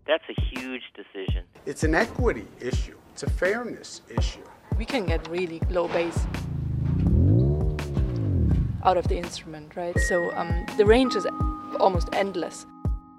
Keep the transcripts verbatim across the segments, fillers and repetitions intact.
That's a huge decision. It's an equity issue. It's a fairness issue. We can get really low bass out of the instrument, right? So um, the range is almost endless.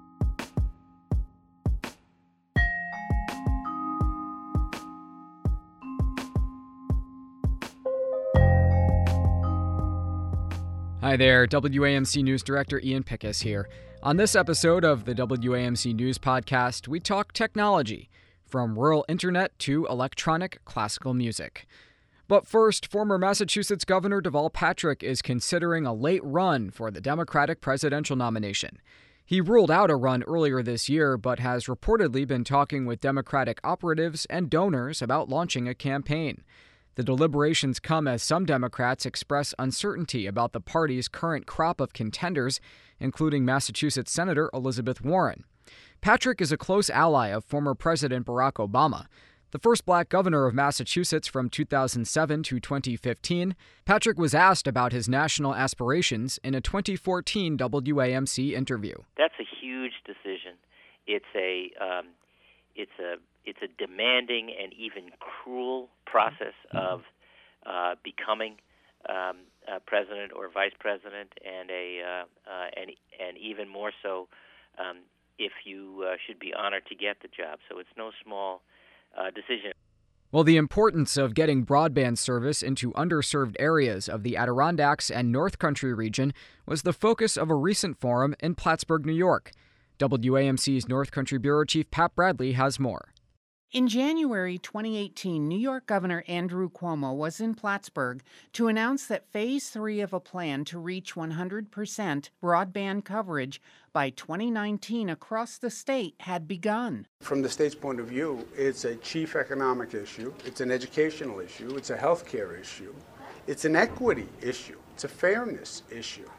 Hi there, W A M C News Director Ian Pickus here. On this episode of the W A M C News Podcast, we talk technology, from rural internet to electronic classical music. But first, former Massachusetts Governor Deval Patrick is considering a late run for the Democratic presidential nomination. He ruled out a run earlier this year, but has reportedly been talking with Democratic operatives and donors about launching a campaign. The deliberations come as some Democrats express uncertainty about the party's current crop of contenders, including Massachusetts Senator Elizabeth Warren. Patrick is a close ally of former President Barack Obama. The first black governor of Massachusetts from two thousand seven to twenty fifteen, Patrick was asked about his national aspirations in a twenty fourteen W A M C interview. That's a huge decision. It's a um, it's a it's a demanding and even cruel process of uh, becoming um, a president or vice president, and a uh, uh, and and even more so um, if you uh, should be honored to get the job. So it's no small uh, decision. Well, the importance of getting broadband service into underserved areas of the Adirondacks and North Country region was the focus of a recent forum in Plattsburgh, New York. W A M C's North Country Bureau Chief Pat Bradley has more. In January twenty eighteen, New York Governor Andrew Cuomo was in Plattsburgh to announce that Phase three of a plan to reach one hundred percent broadband coverage by twenty nineteen across the state had begun. From the state's point of view, it's a chief economic issue, it's an educational issue, it's a health care issue, it's an equity issue, it's a fairness issue.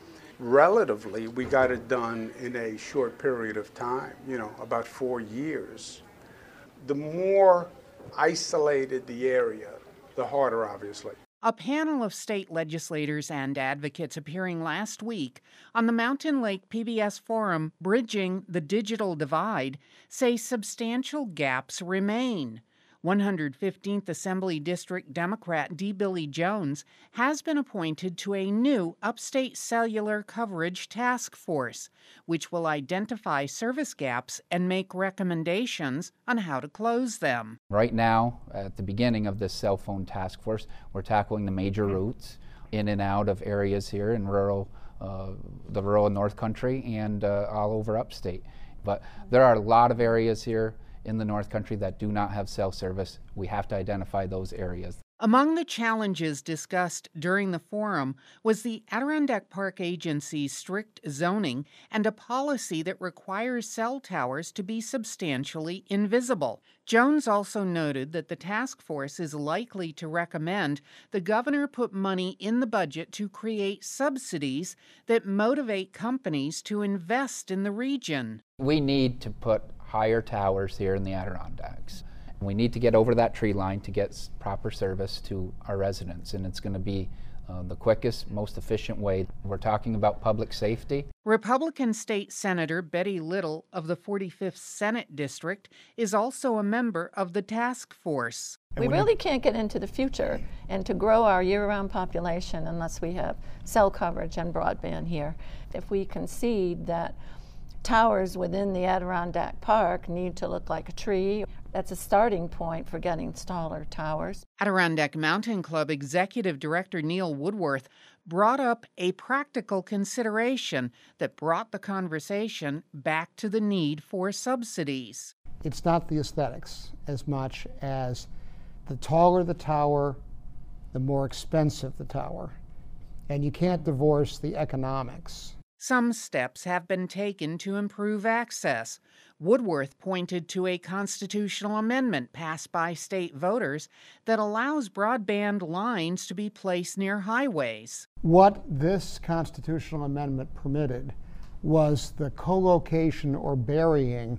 Relatively, we got it done in a short period of time, you know, about four years. The more isolated the area, the harder, obviously. A panel of state legislators and advocates appearing last week on the Mountain Lake P B S forum, Bridging the Digital Divide, say substantial gaps remain. one hundred fifteenth Assembly District Democrat D. Billy Jones has been appointed to a new upstate cellular coverage task force, which will identify service gaps and make recommendations on how to close them. Right now, at the beginning of this cell phone task force, we're tackling the major routes in and out of areas here in rural, uh, the rural North Country and uh, all over upstate. But there are a lot of areas here in the North Country that do not have cell service. We have to identify those areas. Among the challenges discussed during the forum was the Adirondack Park Agency's strict zoning and a policy that requires cell towers to be substantially invisible. Jones also noted that the task force is likely to recommend the governor put money in the budget to create subsidies that motivate companies to invest in the region. We need to put higher towers here in the Adirondacks. We need to get over that tree line to get proper service to our residents, and it's going to be uh, the quickest, most efficient way. We're talking about public safety. Republican State Senator Betty Little of the forty-fifth Senate District is also a member of the task force. We really can't get into the future and to grow our year-round population unless we have cell coverage and broadband here. If we concede that towers within the Adirondack Park need to look like a tree, that's a starting point for getting taller towers. Adirondack Mountain Club Executive Director Neil Woodworth brought up a practical consideration that brought the conversation back to the need for subsidies. It's not the aesthetics as much as the taller the tower, the more expensive the tower. And you can't divorce the economics. Some steps have been taken to improve access. Woodworth pointed to a constitutional amendment passed by state voters that allows broadband lines to be placed near highways. What this constitutional amendment permitted was the co-location or burying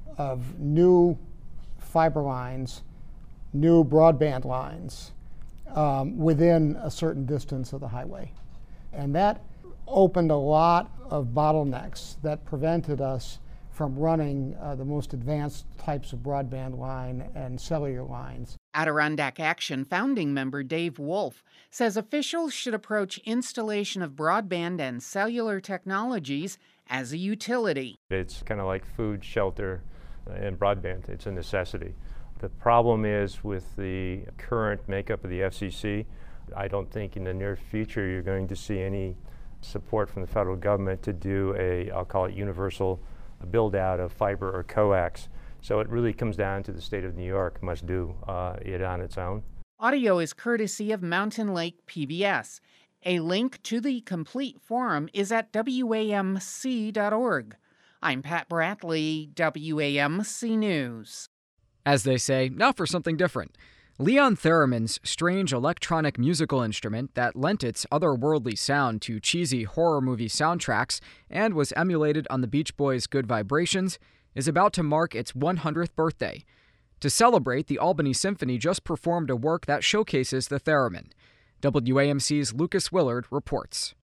of new fiber lines, new broadband lines um, within a certain distance of the highway. And that opened a lot of bottlenecks that prevented us from running uh, the most advanced types of broadband line and cellular lines. Adirondack Action founding member Dave Wolf says officials should approach installation of broadband and cellular technologies as a utility. It's kind of like food, shelter, and broadband. It's a necessity. The problem is with the current makeup of the F C C, I don't think in the near future you're going to see any support from the federal government to do a, I'll call it universal build out of fiber or coax. So it really comes down to the state of New York must do uh, it on its own. Audio is courtesy of Mountain Lake P B S. A link to the complete forum is at W A M C dot org. I'm Pat Bradley, W A M C News. As they say, now for something different. Leon Theremin's strange electronic musical instrument that lent its otherworldly sound to cheesy horror movie soundtracks and was emulated on the Beach Boys' Good Vibrations is about to mark its one hundredth birthday. To celebrate, the Albany Symphony just performed a work that showcases the theremin. W A M C's Lucas Willard reports.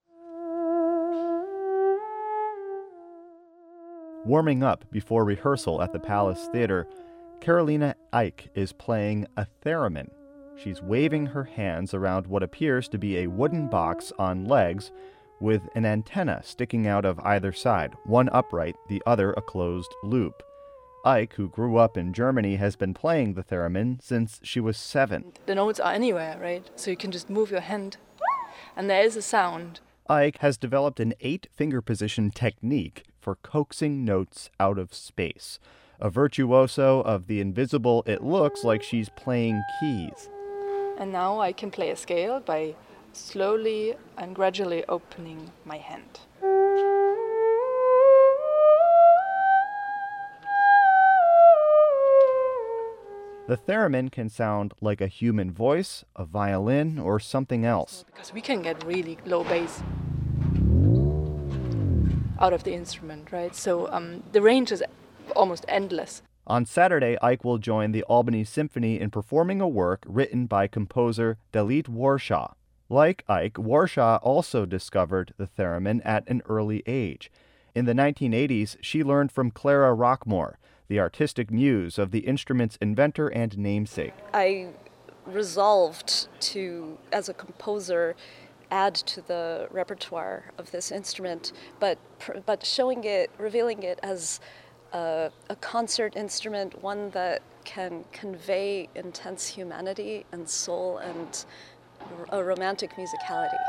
Warming up before rehearsal at the Palace Theater, Carolina Ike is playing a theremin. She's waving her hands around what appears to be a wooden box on legs with an antenna sticking out of either side, one upright, the other a closed loop. Ike, who grew up in Germany, has been playing the theremin since she was seven. The notes are anywhere, right? So you can just move your hand, and there is a sound. Ike has developed an eight-finger position technique for coaxing notes out of space. A virtuoso of the invisible, it looks like she's playing keys. And now I can play a scale by slowly and gradually opening my hand. The theremin can sound like a human voice, a violin, or something else. Because we can get really low bass out of the instrument, right? So um, the range is almost endless. On Saturday, Ike will join the Albany Symphony in performing a work written by composer Dalit Warshaw. Like Ike, Warshaw also discovered the theremin at an early age. In the nineteen eighties, she learned from Clara Rockmore, the artistic muse of the instrument's inventor and namesake. I resolved to, as a composer, add to the repertoire of this instrument, but but showing it, revealing it as a, a concert instrument, one that can convey intense humanity and soul and a romantic musicality.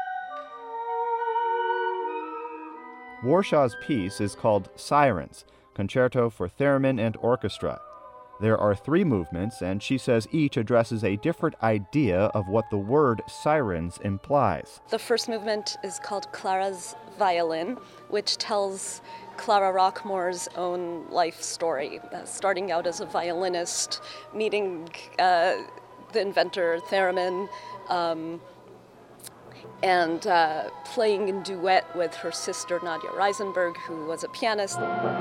Warshaw's piece is called Sirens, Concerto for Theremin and Orchestra. There are three movements, and she says each addresses a different idea of what the word sirens implies. The first movement is called Clara's Violin, which tells Clara Rockmore's own life story, uh, starting out as a violinist, meeting uh, the inventor theremin, um, and uh, playing in duet with her sister Nadia Reisenberg, who was a pianist.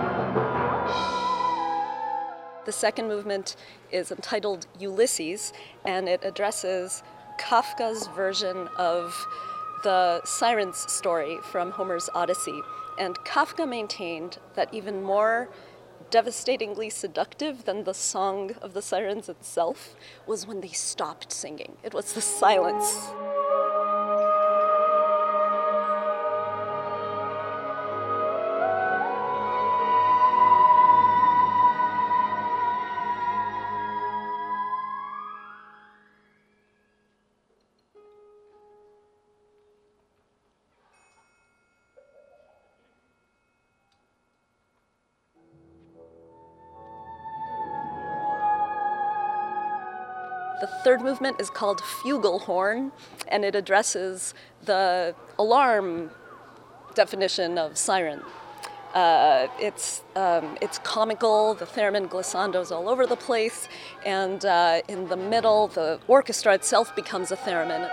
The second movement is entitled Ulysses, and it addresses Kafka's version of the Sirens story from Homer's Odyssey. And Kafka maintained that even more devastatingly seductive than the song of the sirens itself was when they stopped singing. It was the silence. The third movement is called Flugelhorn, and it addresses the alarm definition of siren. Uh, it's um, it's comical, the theremin glissandos all over the place, and uh, in the middle, the orchestra itself becomes a theremin.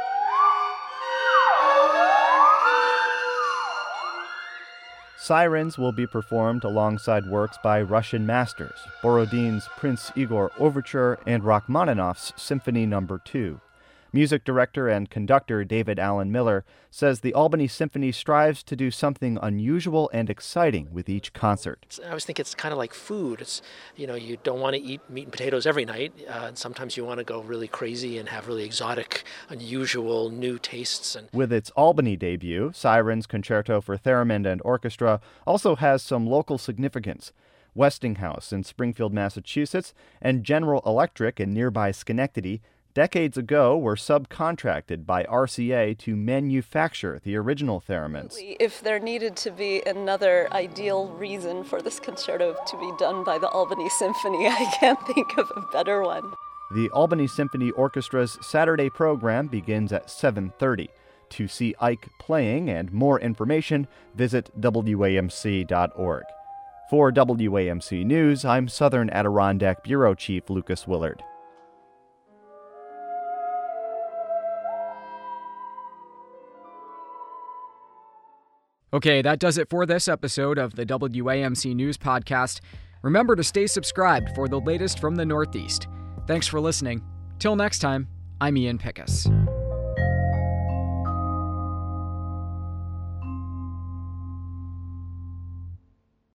Sirens will be performed alongside works by Russian masters, Borodin's Prince Igor Overture and Rachmaninoff's Symphony Number two. Music director and conductor David Allen Miller says the Albany Symphony strives to do something unusual and exciting with each concert. I always think it's kind of like food. It's, you know, you don't want to eat meat and potatoes every night. Uh, and sometimes you want to go really crazy and have really exotic, unusual, new tastes. And with its Albany debut, Sirens Concerto for Theremin and Orchestra also has some local significance. Westinghouse in Springfield, Massachusetts, and General Electric in nearby Schenectady decades ago were subcontracted by R C A to manufacture the original theremins. If there needed to be another ideal reason for this concerto to be done by the Albany Symphony, I can't think of a better one. The Albany Symphony Orchestra's Saturday program begins at seven thirty. To see Ike playing and more information, visit W A M C dot org. For W A M C News, I'm Southern Adirondack Bureau Chief Lucas Willard. Okay, that does it for this episode of the W A M C News Podcast. Remember to stay subscribed for the latest from the Northeast. Thanks for listening. Till next time, I'm Ian Pickus.